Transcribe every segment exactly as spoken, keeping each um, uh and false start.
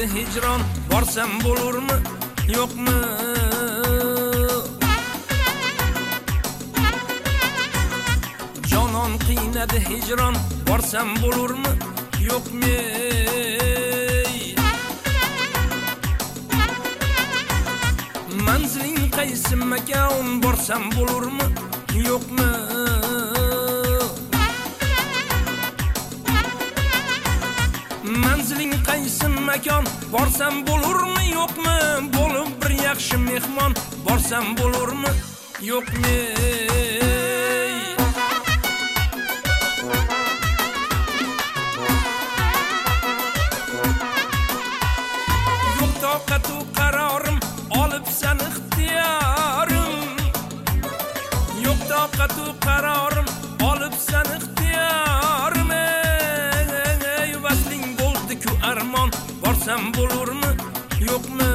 hicron, borsam bo'lurmi, yo'qmi? Jonon qiynadi hicron, borsam bo'lurmi, yo'qmi? Manziling qaysi makon, borsam bo'lurmi, yo'qmi? Manziling qaysi makon, borsam bo'lurmi, yo'qmi? Bo'lib bir yaxshi mehmon, borsam bo'lurmi, yo'qmi? Yo'q toqatu qarorim, olibsan ixtiyorim. Yo'q toqatu qarorim, olibsan ixtiyorim. Ey vasling bo'ldi-ku armon, borsam bo'lurmi, yo'qmi?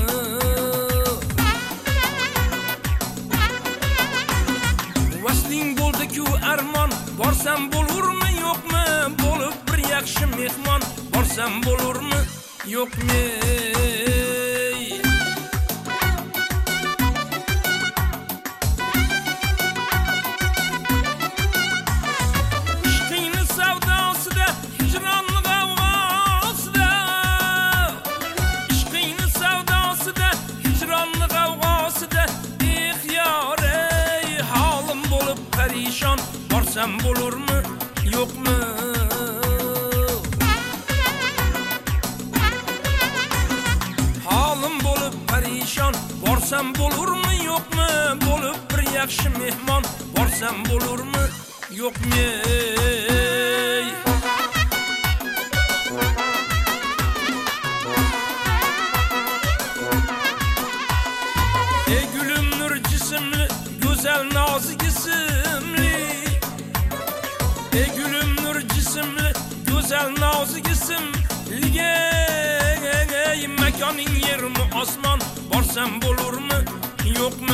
Vasling bo'ldi-ku armon, borsam bo'lurmi, yo'qmi? Bo'lib bir yaxshi mehmon, borsam bo'lurmi, yo'qmi? Ishqingni savdosida, hijronli g'avg'osida. Ishqingni savdosida, hijronli g'avg'osida. Ixyor ey holim bo'lib parishon, borsam bo'lurmi, yo'qmi? Holim bo'lib parishon, borsam bo'lurmi, yo'qmi? Bo'lib bir yaxshi mehmon, borsam bo'lurmi, yo'qmi? Ey gulim nur jismli, go'zal nozik ismli. Ey gulim nur jismli, go'zal nozik ismli. Ey makoning yermi osmon, borsam bo'lurmi, yo'qmi?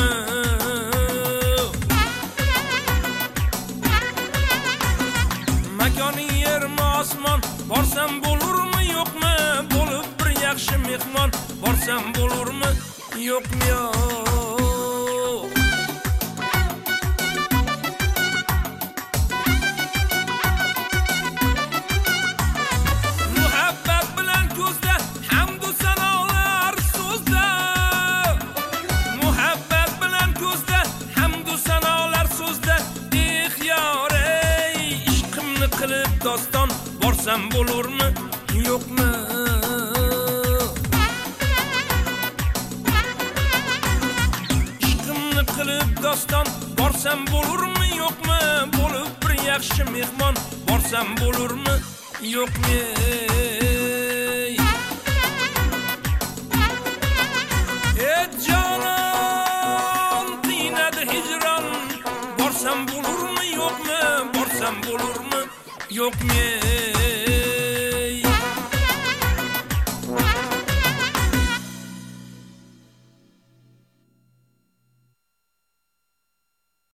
Makoning yermi osmon, borsam bo'lurmi, yo'qmi? Bo'lib bir yaxshi mehmon, borsam bo'lurmi, yo'qmi? Muhabbat bilan ko'zda, hamdu sanolar so'zda. Muhabbat bilan ko'zda, hamdu sanolar so'zda. Ixyor ey ishqimni qilib doston, borsam bo'lurmi, yo'qmi? Ishqimni qilib doston, borsam bo'lurmi, yo'qmi? Bo'lib bir yaxshi mehmon, borsam bo'lurmi, yo'qmi? Ey jonon qiynadi hijron, borsam bo'lurmi, yo'qmi? Borsam bo'lurmi, yo'qmi?